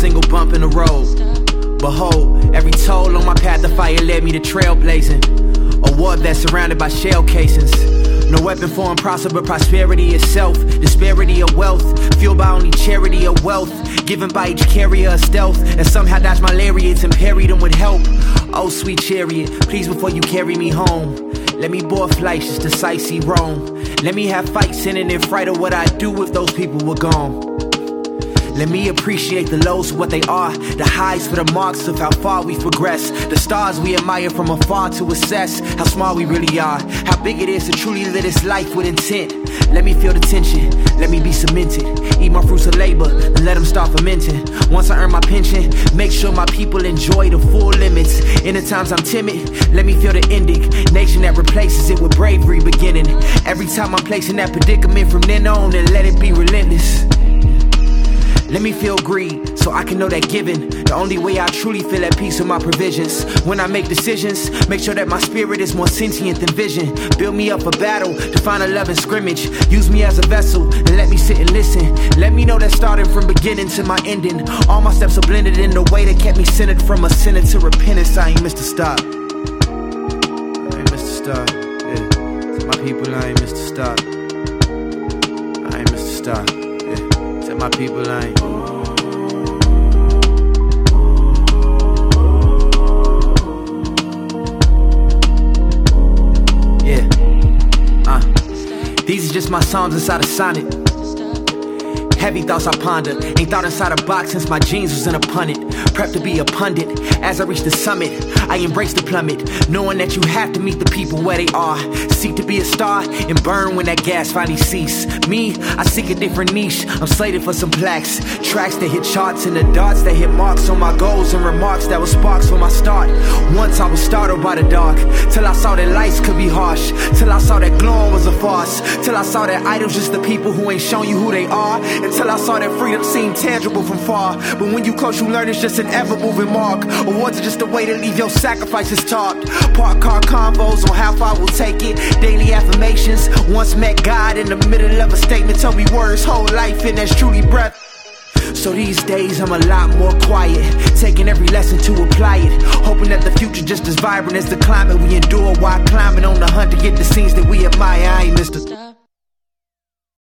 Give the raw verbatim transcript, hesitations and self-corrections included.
single bump in the road. Behold, every toll on my path to fire led me to trailblazing. A war that's surrounded by shell casings. No weapon form prosper, but prosperity itself. Disparity of wealth, fueled by only charity of wealth. Given by each carrier of stealth, and somehow dodged my lariats and parried them with help. Oh sweet chariot, please before you carry me home, let me board flights just to sightsee Rome. Let me have fights sending in fright of what I'd do if those people were gone. Let me appreciate the lows for what they are, the highs for the marks of how far we've progressed, the stars we admire from afar to assess how small we really are, how big it is to truly live this life with intent. Let me feel the tension, let me be cemented, eat my fruits of labor and let them start fermenting. Once I earn my pension, make sure my people enjoy the full limits. In the times I'm timid, let me feel the indignation that replaces it with bravery beginning. Every time I'm placed in that predicament from then on, and let it be relentless. Let me feel greed, so I can know that giving, the only way I truly feel at peace with my provisions. When I make decisions, make sure that my spirit is more sentient than vision. Build me up for battle, define a love and scrimmage. Use me as a vessel, and let me sit and listen. Let me know that starting from beginning to my ending, all my steps are blended in the way that kept me centered from a sinner to repentance. I ain't missed a stop. I ain't missed a stop, yeah. To my people, I ain't missed a stop. I ain't missed a stop, yeah. To my people, I ain't. Yeah. Uh. These are just my songs inside a sonnet. Heavy thoughts I ponder. Ain't thought inside a box since my jeans was in a punnet. Prepped to be a pundit. As I reach the summit, I embrace the plummet, knowing that you have to meet the people where they are. Seek to be a star and burn when that gas finally cease. Me, I seek a different niche. I'm slated for some plaques, tracks that hit charts, and the darts that hit marks on my goals and remarks that were sparks for my start. Once I was startled by the dark, till I saw that lights could be harsh, till I saw that glowing was a farce, till I saw that idols just the people who ain't shown you who they are, until I saw that freedom seemed tangible from far. But when you coach, you learn it's just an ever-moving mark. Awards are just a way to leave your sacrifices talked. Park car convos on how far we'll take it. Daily affirmations. Once met God in the middle of a statement, told me words, whole life, and that's truly breath. So these days I'm a lot more quiet, taking every lesson to apply it, hoping that the future just as vibrant as the climate we endure while climbing on the hunt to get the scenes that we admire. I ain't missed a